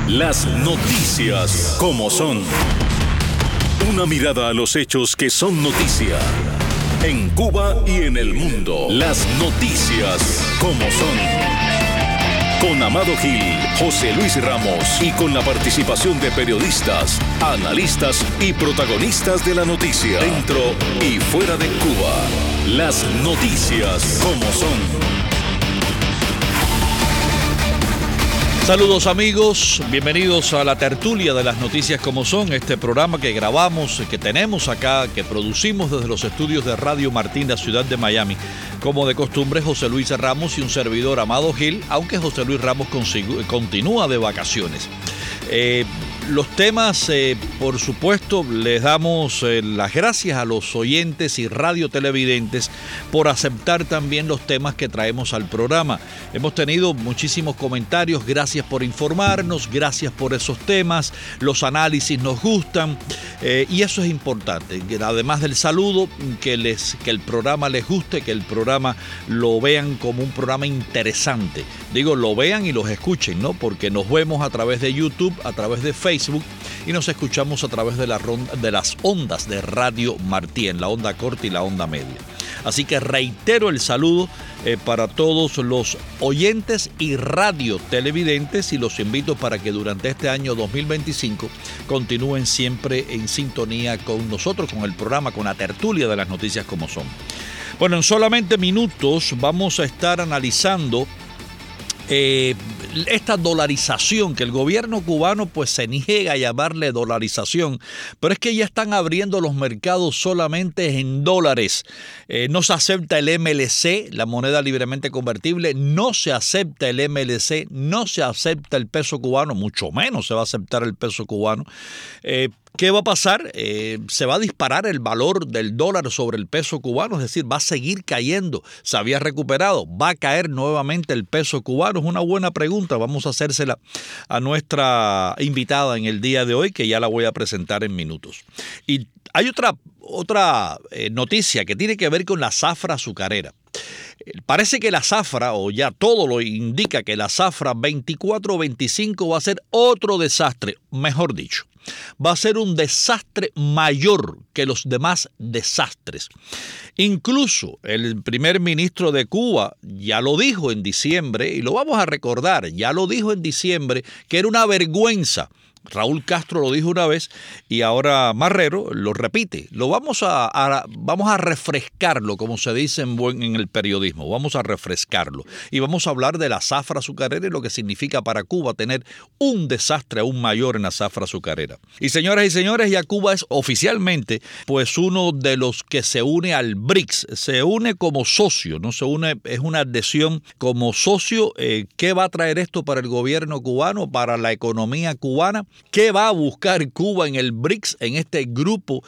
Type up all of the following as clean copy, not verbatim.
Las noticias como son. Una mirada a los hechos que son noticia. En Cuba y en el mundo. Las noticias como son. Con Amado Gil, José Luis Ramos y con la participación de periodistas, analistas y protagonistas de la noticia. Dentro y fuera de Cuba. Las noticias como son. Saludos amigos, bienvenidos a la tertulia de las noticias como son, este programa que grabamos, que tenemos acá, que producimos desde los estudios de Radio Martín, la ciudad de Miami. Como de costumbre, José Luis Ramos y un servidor, Amado Gil, aunque José Luis Ramos continúa de vacaciones. Los temas, por supuesto, les damos las gracias a los oyentes y radiotelevidentes por aceptar también los temas que traemos al programa. Hemos tenido muchísimos comentarios, gracias por informarnos, gracias por esos temas, los análisis nos gustan y eso es importante. Además del saludo, que el programa les guste, que el programa lo vean como un programa interesante. Digo, lo vean y los escuchen, ¿no? Porque nos vemos a través de YouTube, a través de Facebook y nos escuchamos a través de las ondas de Radio Martín, la onda corta y la onda media. Así que reitero el saludo para todos los oyentes y radiotelevidentes y los invito para que durante este año 2025 continúen siempre en sintonía con nosotros, con el programa, con la tertulia de las noticias como son. Bueno, en solamente minutos vamos a estar analizando esta dolarización que el gobierno cubano pues se niega a llamarle dolarización, pero es que ya están abriendo los mercados solamente en dólares. No se acepta el MLC, la moneda libremente convertible, no se acepta el MLC, no se acepta el peso cubano, mucho menos se va a aceptar el peso cubano. ¿Qué va a pasar? Se va a disparar el valor del dólar sobre el peso cubano, es decir, va a seguir cayendo. Se había recuperado, va a caer nuevamente el peso cubano. Es una buena pregunta, vamos a hacérsela a nuestra invitada en el día de hoy, que ya la voy a presentar en minutos. Y hay otra noticia que tiene que ver con la zafra azucarera. Parece que la zafra, o ya todo lo indica que la zafra 24-25 va a ser otro desastre, mejor dicho. Va a ser un desastre mayor que los demás desastres. Incluso el primer ministro de Cuba ya lo dijo en diciembre, y lo vamos a recordar, ya lo dijo en diciembre, que era una vergüenza. Raúl Castro lo dijo una vez y ahora Marrero lo repite. Vamos a refrescarlo, como se dice en el periodismo. Vamos a refrescarlo y vamos a hablar de la zafra azucarera y lo que significa para Cuba tener un desastre aún mayor en la zafra azucarera. Y señoras y señores, ya Cuba es oficialmente pues uno de los que se une al BRICS. Se une como socio, no se une, es una adhesión como socio. ¿Qué va a traer esto para el gobierno cubano, para la economía cubana? ¿Qué va a buscar Cuba en el BRICS, en este grupo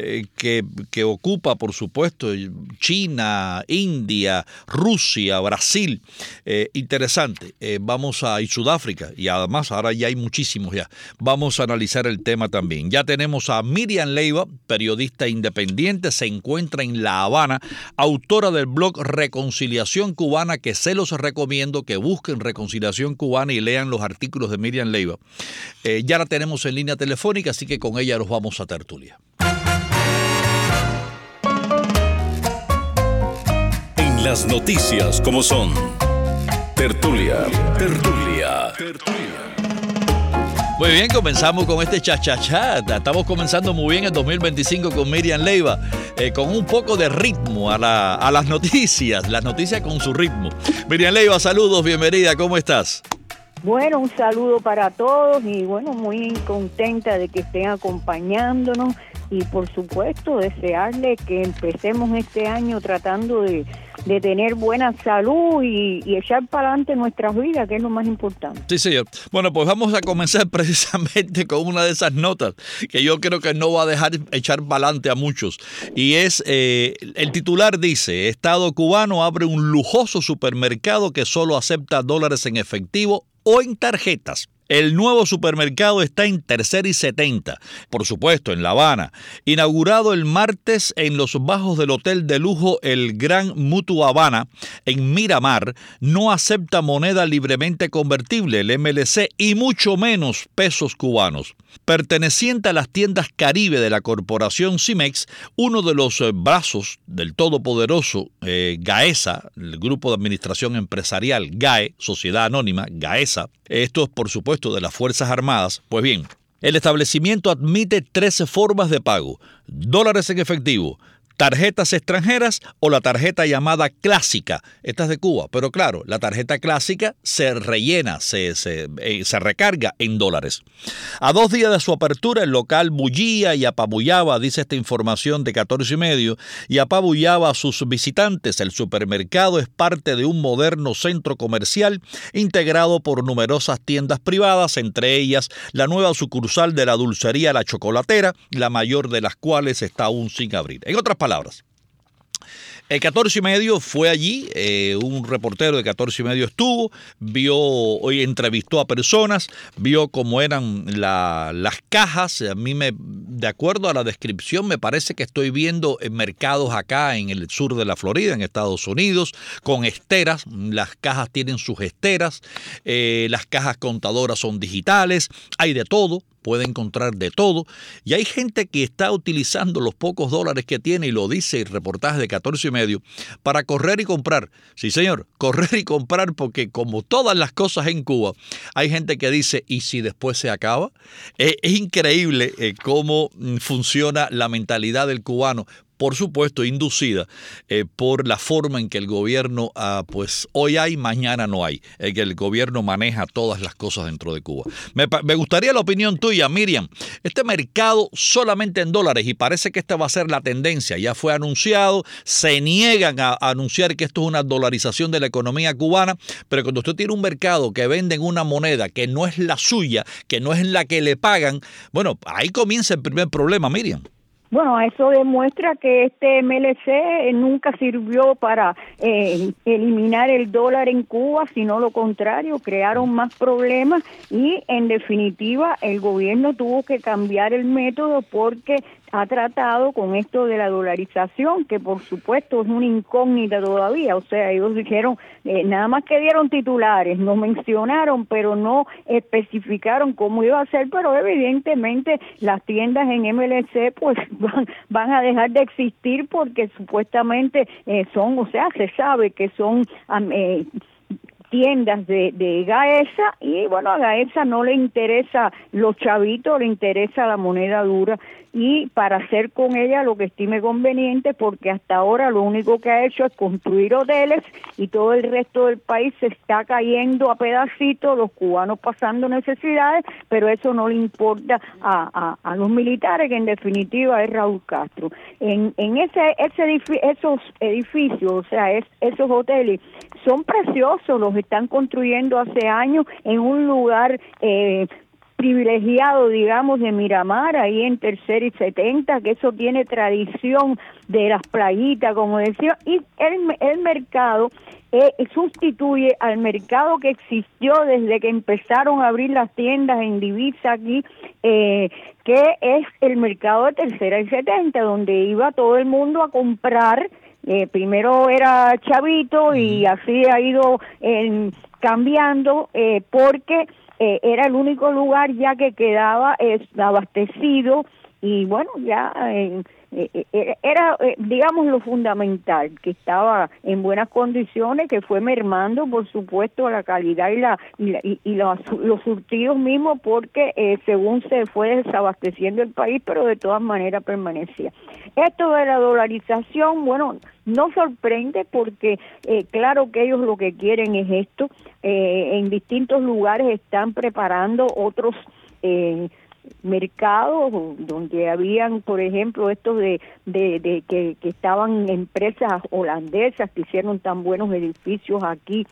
que ocupa, por supuesto, China, India, Rusia, Brasil? Interesante. Y Sudáfrica, y además ahora ya hay muchísimos ya. Vamos a analizar el tema también. Ya tenemos a Miriam Leiva, periodista independiente, se encuentra en La Habana, autora del blog Reconciliación Cubana, que se los recomiendo que busquen Reconciliación Cubana y lean los artículos de Miriam Leiva. Ya la tenemos en línea telefónica, así que con ella nos vamos a tertulia. En las noticias como son. Tertulia. Muy bien, comenzamos con este cha-cha-cha. Estamos comenzando muy bien el 2025 con Miriam Leiva, con un poco de ritmo a las noticias con su ritmo. Miriam Leiva, saludos, bienvenida, ¿cómo estás? Bueno, un saludo para todos y bueno, muy contenta de que estén acompañándonos y por supuesto desearles que empecemos este año tratando de tener buena salud y echar para adelante nuestras vidas, que es lo más importante. Sí, señor. Bueno, pues vamos a comenzar precisamente con una de esas notas que yo creo que no va a dejar echar para adelante a muchos. Y es, el titular dice, Estado cubano abre un lujoso supermercado que solo acepta dólares en efectivo o en tarjetas. El nuevo supermercado está en Tercera y 70, por supuesto, en La Habana. Inaugurado el martes en los bajos del hotel de lujo El Gran Mutua Habana, en Miramar, no acepta moneda libremente convertible, el MLC, y mucho menos pesos cubanos. Perteneciente a las tiendas Caribe de la corporación Cimex, uno de los brazos del todopoderoso GAESA, el Grupo de Administración Empresarial GAE, Sociedad Anónima, GAESA, esto es por supuesto de las Fuerzas Armadas. Pues bien, el establecimiento admite 13 formas de pago: dólares en efectivo, tarjetas extranjeras o la tarjeta llamada clásica. Esta es de Cuba, pero claro, la tarjeta clásica se rellena, se recarga en dólares. A 2 días de su apertura, el local bullía y apabullaba, dice esta información de 14 y medio, y apabullaba a sus visitantes. El supermercado es parte de un moderno centro comercial integrado por numerosas tiendas privadas, entre ellas la nueva sucursal de la dulcería La Chocolatera, la mayor de las cuales está aún sin abrir. En otras palabras, el 14 y medio fue allí, un reportero de 14 y medio estuvo, hoy entrevistó a personas, vio cómo eran las cajas. De acuerdo a la descripción, me parece que estoy viendo mercados acá en el sur de la Florida, en Estados Unidos, con esteras. Las cajas tienen sus esteras, las cajas contadoras son digitales, hay de todo. Puede encontrar de todo, y hay gente que está utilizando los pocos dólares que tiene, y lo dice el reportaje de 14 y medio, para correr y comprar. Sí, señor, correr y comprar, porque como todas las cosas en Cuba, hay gente que dice, ¿y si después se acaba? Es increíble cómo funciona la mentalidad del cubano. Por supuesto, inducida por la forma en que el gobierno, pues hoy hay, mañana no hay, que el gobierno maneja todas las cosas dentro de Cuba. Me gustaría la opinión tuya, Miriam. Este mercado solamente en dólares, y parece que esta va a ser la tendencia, ya fue anunciado, se niegan a anunciar que esto es una dolarización de la economía cubana, pero cuando usted tiene un mercado que venden una moneda que no es la suya, que no es la que le pagan, bueno, ahí comienza el primer problema, Miriam. Bueno, eso demuestra que este MLC nunca sirvió para eliminar el dólar en Cuba, sino lo contrario, crearon más problemas y, en definitiva, el gobierno tuvo que cambiar el método porque ha tratado con esto de la dolarización, que por supuesto es una incógnita todavía. O sea, ellos dijeron, nada más que dieron titulares, no mencionaron, pero no especificaron cómo iba a ser, pero evidentemente las tiendas en MLC pues van a dejar de existir porque supuestamente son, o sea, se sabe que son tiendas de GAESA, y bueno, a GAESA no le interesa los chavitos, le interesa la moneda dura, y para hacer con ella lo que estime conveniente, porque hasta ahora lo único que ha hecho es construir hoteles y todo el resto del país se está cayendo a pedacitos, los cubanos pasando necesidades, pero eso no le importa a los militares, que en definitiva es Raúl Castro. En esos edificios, o sea, esos hoteles son preciosos, los están construyendo hace años en un lugar privilegiado, digamos, de Miramar, ahí en Tercera y 70, que eso tiene tradición de las playitas, como decía, y el mercado sustituye al mercado que existió desde que empezaron a abrir las tiendas en divisa aquí, que es el mercado de Tercera y 70, donde iba todo el mundo a comprar. Primero era chavito y así ha ido cambiando, porque era el único lugar ya que quedaba abastecido, y bueno, ya era, digamos, lo fundamental, que estaba en buenas condiciones, que fue mermando, por supuesto, la calidad y los surtidos mismos, porque según se fue desabasteciendo el país, pero de todas maneras permanecía. Esto de la dolarización, bueno, no sorprende porque claro que ellos lo que quieren es esto. En distintos lugares están preparando otros mercados donde habían, por ejemplo, estos de que estaban empresas holandesas que hicieron tan buenos edificios aquí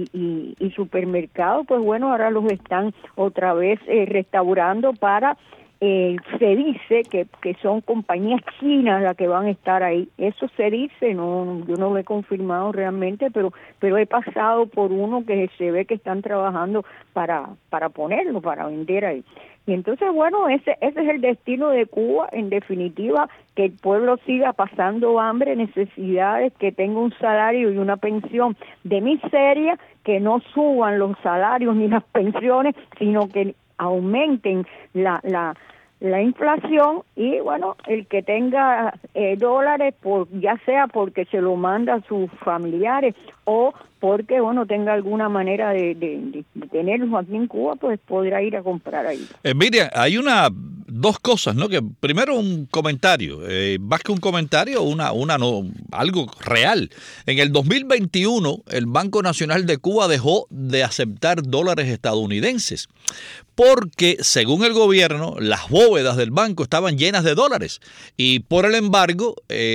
y supermercados, pues bueno, ahora los están otra vez restaurando para se dice que son compañías chinas las que van a estar ahí. Eso se dice, no, yo no lo he confirmado realmente, pero he pasado por uno que se ve que están trabajando para ponerlo, para vender ahí. Y entonces, bueno, ese es el destino de Cuba, en definitiva, que el pueblo siga pasando hambre, necesidades, que tenga un salario y una pensión de miseria, que no suban los salarios ni las pensiones, sino que aumenten la inflación, y bueno, el que tenga dólares, ya sea porque se lo manda a sus familiares o porque, bueno, tenga alguna manera de tenerlos aquí en Cuba, pues podrá ir a comprar ahí. Miriam, hay dos cosas, ¿no? Que primero un comentario, más que un comentario, algo real. En el 2021, el Banco Nacional de Cuba dejó de aceptar dólares estadounidenses, porque, según el gobierno, las bóvedas del banco estaban llenas de dólares, y por el embargo,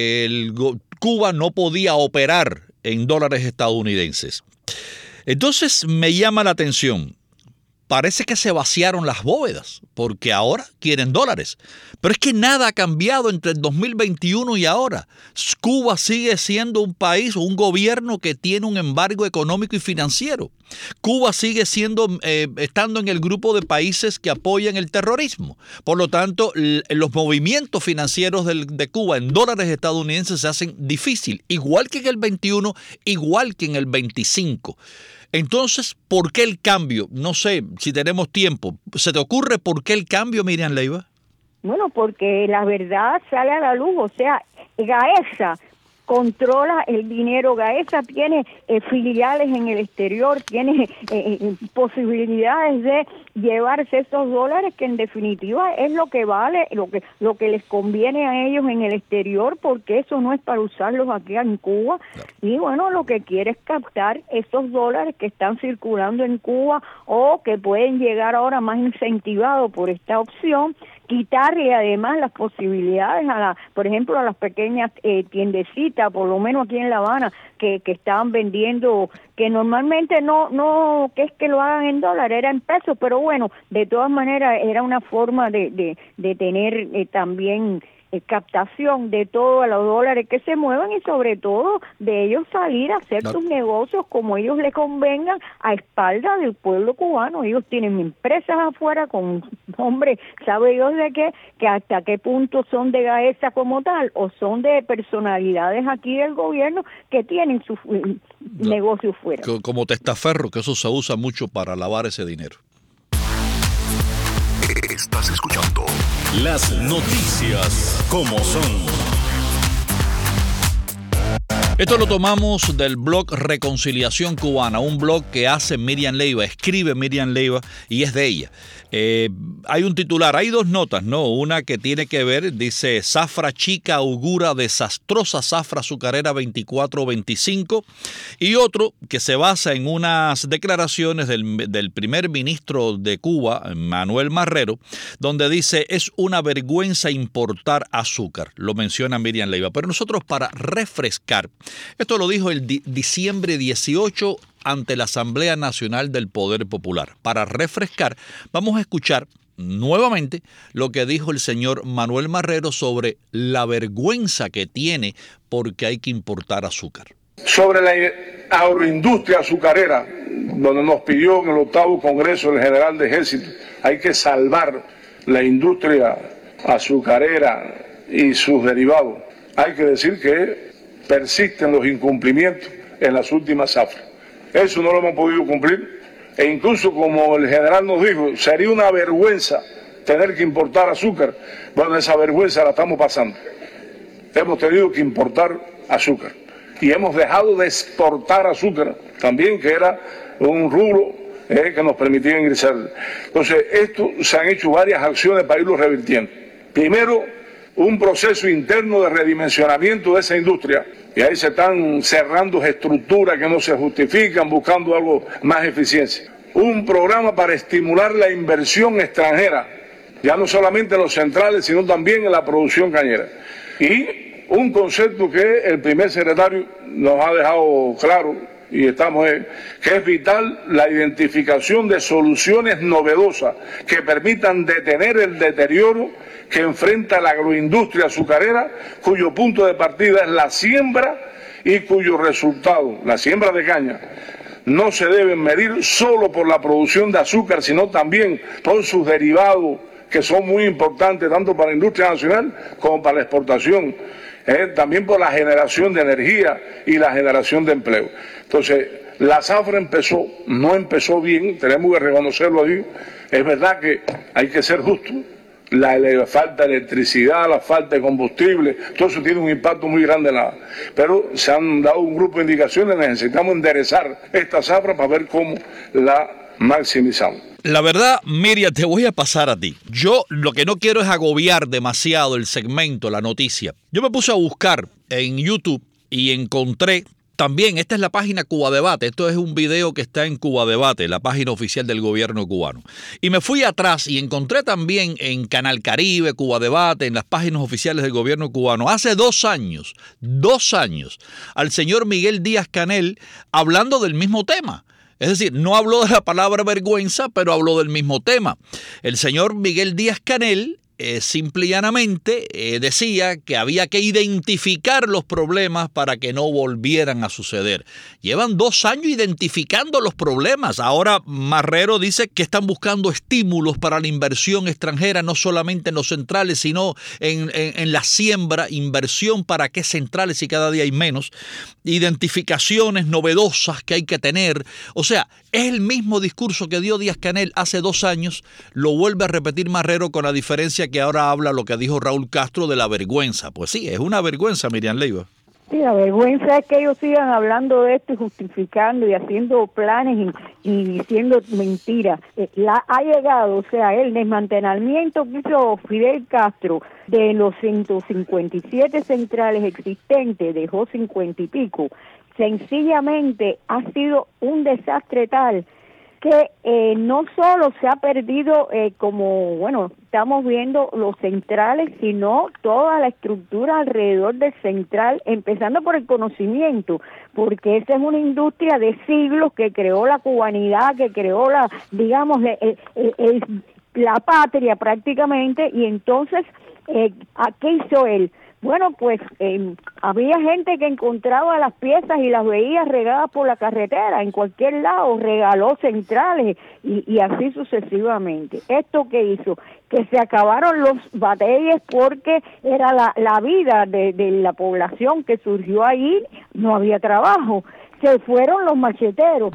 Cuba no podía operar en dólares estadounidenses. Entonces me llama la atención. Parece que se vaciaron las bóvedas, porque ahora quieren dólares. Pero es que nada ha cambiado entre el 2021 y ahora. Cuba sigue siendo un país o un gobierno que tiene un embargo económico y financiero. Cuba sigue estando en el grupo de países que apoyan el terrorismo. Por lo tanto, los movimientos financieros de Cuba en dólares estadounidenses se hacen difícil, igual que en el 21, igual que en el 25. Entonces, ¿por qué el cambio? No sé si tenemos tiempo. ¿Se te ocurre por qué el cambio, Miriam Leiva? Bueno, porque la verdad sale a la luz. O sea, Gaesa controla el dinero. Gaesa tiene filiales en el exterior, tiene posibilidades de llevarse esos dólares, que en definitiva es lo que vale, lo que les conviene a ellos en el exterior, porque eso no es para usarlos aquí en Cuba. Claro. Y bueno, lo que quiere es captar esos dólares que están circulando en Cuba, o que pueden llegar ahora más incentivados por esta opción, quitarle además las posibilidades por ejemplo, a las pequeñas tiendecitas, por lo menos aquí en La Habana, que estaban vendiendo, que normalmente no que es que lo hagan en dólares, era en pesos, pero bueno, de todas maneras era una forma de tener también captación de todos los dólares que se muevan, y sobre todo de ellos salir a hacer sus negocios como ellos les convengan, a espaldas del pueblo cubano. Ellos tienen empresas afuera con, hombre, sabe Dios de qué, que hasta qué punto son de Gaesa como tal, o son de personalidades aquí del gobierno que tienen sus negocios fuera. Como testaferro, que eso se usa mucho para lavar ese dinero. Estás escuchando las noticias como son. Esto lo tomamos del blog Reconciliación Cubana, un blog que hace Miriam Leiva, escribe Miriam Leiva, y es de ella. Hay un titular, hay dos notas, ¿no? Una que tiene que ver, dice: zafra chica augura desastrosa zafra azucarera 24-25, y otro que se basa en unas declaraciones del primer ministro de Cuba, Manuel Marrero, donde dice: es una vergüenza importar azúcar. Lo menciona Miriam Leiva. Pero nosotros, para refrescar, esto lo dijo el diciembre 18 ante la Asamblea Nacional del Poder Popular. Para refrescar, vamos a escuchar nuevamente lo que dijo el señor Manuel Marrero sobre la vergüenza que tiene porque hay que importar azúcar. Sobre la agroindustria azucarera, donde nos pidió en el 8º Congreso del General de Ejército, hay que salvar la industria azucarera y sus derivados. Hay que decir que persisten los incumplimientos en las últimas zafras. Eso no lo hemos podido cumplir, e incluso, como el general nos dijo, sería una vergüenza tener que importar azúcar. Bueno, esa vergüenza la estamos pasando. Hemos tenido que importar azúcar y hemos dejado de exportar azúcar también, que era un rubro que nos permitía ingresar. Entonces, se han hecho varias acciones para irlo revirtiendo. Primero, un proceso interno de redimensionamiento de esa industria, y ahí se están cerrando estructuras que no se justifican, buscando algo más eficiencia. Un programa para estimular la inversión extranjera, ya no solamente en los centrales, sino también en la producción cañera. Y un concepto que el primer secretario nos ha dejado claro, y estamos que es vital la identificación de soluciones novedosas que permitan detener el deterioro que enfrenta la agroindustria azucarera, cuyo punto de partida es la siembra y cuyo resultado, la siembra de caña, no se deben medir solo por la producción de azúcar, sino también por sus derivados, que son muy importantes tanto para la industria nacional como para la exportación, también por la generación de energía y la generación de empleo. Entonces, la zafra no empezó bien, tenemos que reconocerlo ahí. Es verdad que hay que ser justos, la falta de electricidad, la falta de combustible, todo eso tiene un impacto muy grande en la... Pero se han dado un grupo de indicaciones, necesitamos enderezar esta zafra para ver cómo la maximizamos. La verdad, Miriam, te voy a pasar a ti. Yo lo que no quiero es agobiar demasiado el segmento, la noticia. Yo me puse a buscar en YouTube y encontré también, esta es la página Cuba Debate. Esto es un video que está en Cuba Debate, la página oficial del gobierno cubano. Y me fui atrás y encontré también en Canal Caribe, Cuba Debate, en las páginas oficiales del gobierno cubano, hace 2 años, al señor Miguel Díaz-Canel hablando del mismo tema. Es decir, no habló de la palabra vergüenza, pero habló del mismo tema. El señor Miguel Díaz-Canel simple y llanamente decía que había que identificar los problemas para que no volvieran a suceder. Llevan 2 años identificando los problemas. Ahora Marrero dice que están buscando estímulos para la inversión extranjera, no solamente en los centrales, sino en la siembra, inversión para qué centrales si cada día hay menos, identificaciones novedosas que hay que tener. O sea, es el mismo discurso que dio Díaz-Canel hace 2 años, lo vuelve a repetir Marrero con la diferencia que ahora habla lo que dijo Raúl Castro de la vergüenza. Pues sí, es una vergüenza, Miriam Leiva. Sí, la vergüenza es que ellos sigan hablando de esto y justificando y haciendo planes y diciendo mentiras. Ha llegado, o sea, el desmantelamiento que hizo Fidel Castro de los 157 centrales existentes, dejó 50 y pico, sencillamente ha sido un desastre tal que no solo se ha perdido, como, bueno, estamos viendo los centrales, sino toda la estructura alrededor del central, empezando por el conocimiento, porque esa es una industria de siglos que creó la cubanidad, que creó la, digamos, la patria prácticamente, y entonces, ¿qué hizo él? Bueno, pues había gente que encontraba las piezas y las veía regadas por la carretera, en cualquier lado, regaló centrales y así sucesivamente. ¿Esto qué hizo? Que se acabaron los batalles porque era la vida de la población que surgió ahí, no había trabajo. Se fueron los macheteros.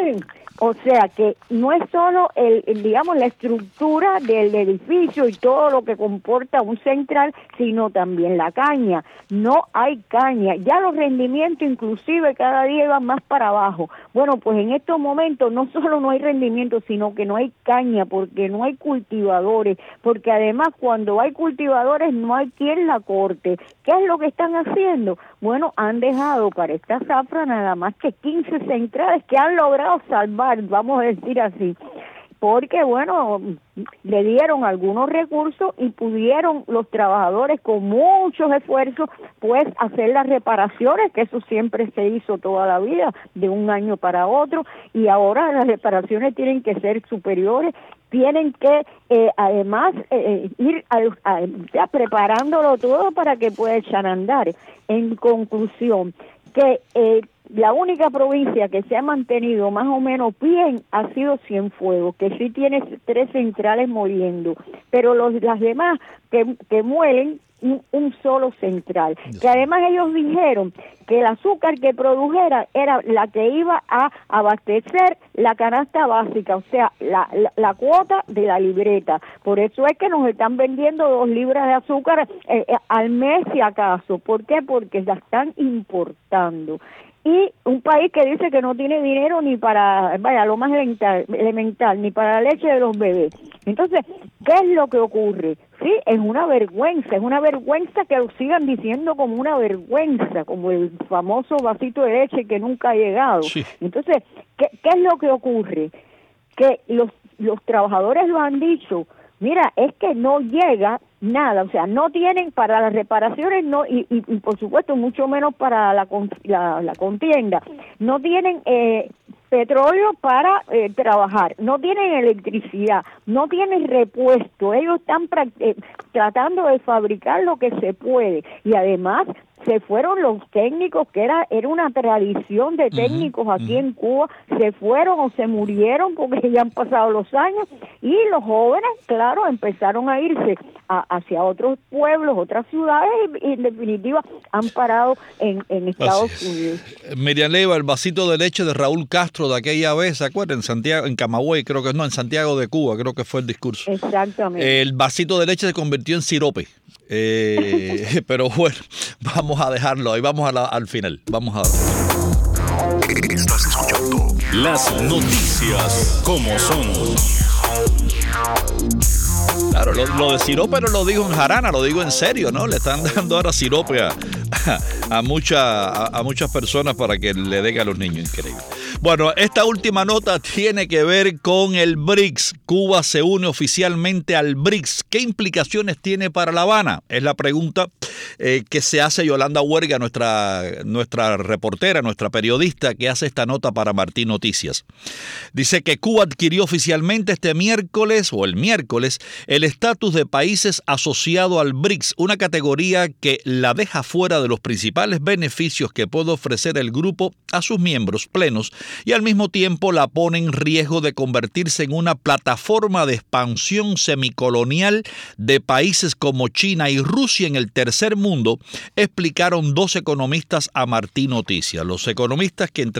O sea que no es solo digamos, la estructura del edificio y todo lo que comporta un central, sino también la caña. No hay caña. Ya los rendimientos inclusive cada día van más para abajo. Bueno, pues en estos momentos no solo no hay rendimiento, sino que no hay caña porque no hay cultivadores, porque además cuando hay cultivadores no hay quien la corte. ¿Qué es lo que están haciendo? Bueno, han dejado para esta zafra nada más que 15 centrales que han logrado salvar, vamos a decir así, porque bueno, le dieron algunos recursos y pudieron los trabajadores con muchos esfuerzos pues hacer las reparaciones, que eso siempre se hizo toda la vida, de un año para otro, y ahora las reparaciones tienen que ser superiores, tienen que además ir preparándolo todo para que pueda echar a andar. En conclusión, que la única provincia que se ha mantenido más o menos bien ha sido Cienfuegos, que sí tiene 3 centrales moliendo, pero las demás que muelen un solo central, que además ellos dijeron que el azúcar que produjera era la que iba a abastecer la canasta básica, o sea, la cuota de la libreta. Por eso es que nos están vendiendo 2 libras de azúcar al mes si acaso. ¿Por qué? Porque la están importando. Y un país que dice que no tiene dinero ni para, lo más elemental, ni para la leche de los bebés. Entonces, ¿qué es lo que ocurre? Sí, es una vergüenza que lo sigan diciendo como una vergüenza, como el famoso vasito de leche que nunca ha llegado. Sí. Entonces, ¿qué es lo que ocurre? Que los trabajadores lo han dicho, Mira, es que no llega nada, o sea, no tienen para las reparaciones, no y por supuesto mucho menos para la contienda, no tienen petróleo para trabajar, no tienen electricidad, no tienen repuesto, ellos están tratando de fabricar lo que se puede y además se fueron los técnicos, que era una tradición de técnicos aquí en Cuba, se fueron o se murieron porque ya han pasado los años y los jóvenes, claro, empezaron a irse hacia otros pueblos, otras ciudades y en definitiva han parado en Estados Unidos. Miriam Leiva, el vasito de leche de Raúl Castro de aquella vez, ¿se acuerdan? En Santiago, en Camagüey, creo que no, en Santiago de Cuba, creo que fue el discurso. Exactamente. El vasito de leche se convirtió en sirope. Pero bueno, vamos a dejarlo ahí, vamos al final. Vamos a Estás escuchando las noticias como son. Claro, lo de sirope no lo digo en jarana, lo digo en serio, ¿no? Le están dando ahora sirope a muchas personas para que le den a los niños, increíble. Bueno, esta última nota tiene que ver con el BRICS. Cuba se une oficialmente al BRICS. ¿Qué implicaciones tiene para La Habana? Es la pregunta que se hace Yolanda Huerga, nuestra reportera, nuestra periodista que hace esta nota para Martín Noticias. Dice que Cuba adquirió oficialmente el miércoles, el estatus de países asociado al BRICS, una categoría que la deja fuera de los principales beneficios que puede ofrecer el grupo a sus miembros plenos y al mismo tiempo la pone en riesgo de convertirse en una plataforma de expansión semicolonial de países como China y Rusia en el tercer mundo, explicaron dos economistas a Martín Noticias. Los economistas que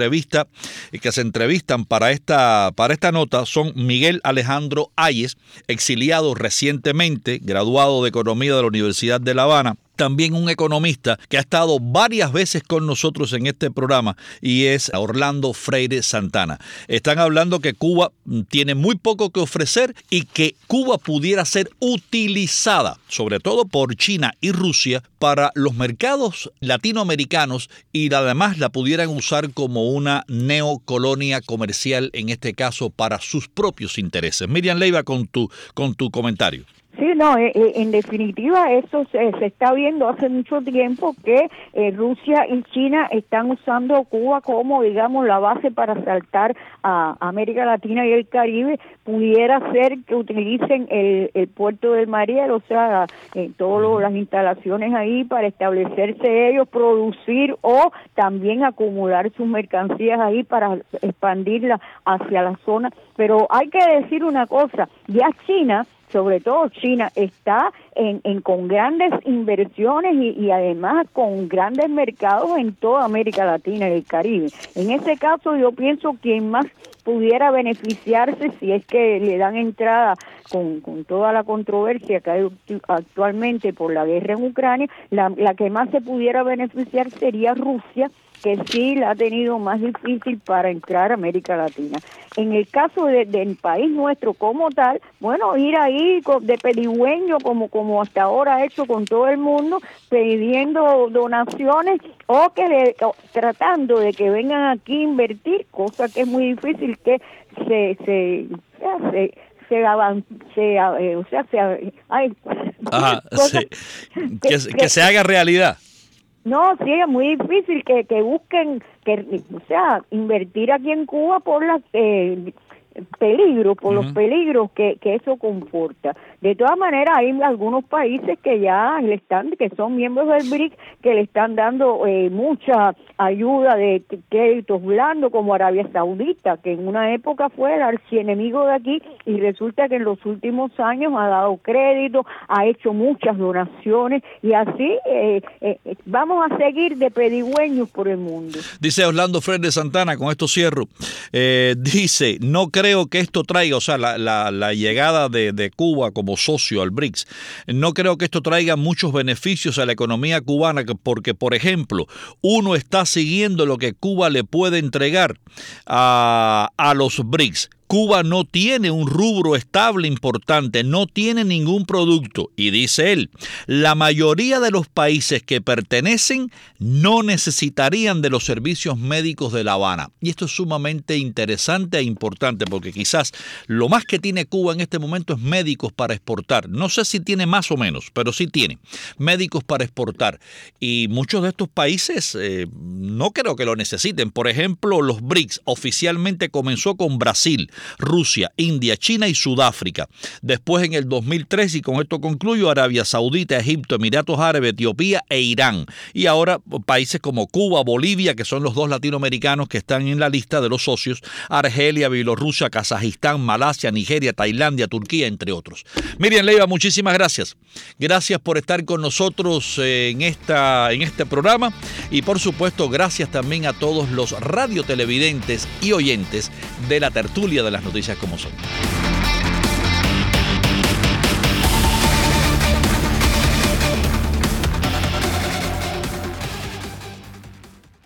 se entrevistan para esta nota son Miguel Alejandro Ayes, exiliado recientemente, graduado de Economía de la Universidad de La Habana. También un economista que ha estado varias veces con nosotros en este programa y es Orlando Freire Santana. Están hablando que Cuba tiene muy poco que ofrecer y que Cuba pudiera ser utilizada, sobre todo por China y Rusia, para los mercados latinoamericanos y además la pudieran usar como una neocolonia comercial, en este caso para sus propios intereses. Miriam Leiva, con tu comentario. Sí, no, en definitiva eso se está viendo hace mucho tiempo que Rusia y China están usando Cuba como, digamos, la base para saltar a América Latina y el Caribe. Pudiera ser que utilicen el puerto del Mariel, o sea, todas las instalaciones ahí para establecerse ellos, producir o también acumular sus mercancías ahí para expandirlas hacia la zona. Pero hay que decir una cosa, ya China, sobre todo China, está con grandes inversiones y además con grandes mercados en toda América Latina y el Caribe. En ese caso yo pienso que quien más pudiera beneficiarse, si es que le dan entrada con toda la controversia que hay actualmente por la guerra en Ucrania, la que más se pudiera beneficiar sería Rusia, que sí la ha tenido más difícil para entrar a América Latina. En el caso del país nuestro como tal, bueno, ir ahí de pedigüeño como hasta ahora ha hecho con todo el mundo, pidiendo donaciones o tratando de que vengan aquí a invertir, cosa que es muy difícil que que se haga realidad. No, sí, es muy difícil que busquen, invertir aquí en Cuba por los peligros que eso comporta. De todas maneras, hay algunos países que que son miembros del BRICS, que le están dando mucha ayuda de créditos blandos, como Arabia Saudita, que en una época fue el archienemigo de aquí y resulta que en los últimos años ha dado crédito, ha hecho muchas donaciones y así vamos a seguir de pedigüeños por el mundo. Dice Orlando Freire Santana, con esto cierro, dice, no creo que esto traiga, o sea, la llegada de Cuba como socio al BRICS, no creo que esto traiga muchos beneficios a la economía cubana, porque, por ejemplo, uno está siguiendo lo que Cuba le puede entregar a los BRICS. Cuba no tiene un rubro estable importante, no tiene ningún producto. Y dice él, la mayoría de los países que pertenecen no necesitarían de los servicios médicos de La Habana. Y esto es sumamente interesante e importante porque quizás lo más que tiene Cuba en este momento es médicos para exportar. No sé si tiene más o menos, pero sí tiene médicos para exportar. Y muchos de estos países no creo que lo necesiten. Por ejemplo, los BRICS oficialmente comenzó con Brasil, Rusia, India, China y Sudáfrica. Después en el 2003, y con esto concluyo, Arabia Saudita, Egipto, Emiratos Árabes, Etiopía e Irán. Y ahora países como Cuba, Bolivia, que son los dos latinoamericanos que están en la lista de los socios, Argelia, Bielorrusia, Kazajistán, Malasia, Nigeria, Tailandia, Turquía, entre otros. Miriam Leiva, muchísimas gracias. Gracias por estar con nosotros en este programa y por supuesto gracias también a todos los radiotelevidentes y oyentes de la tertulia de las noticias como son.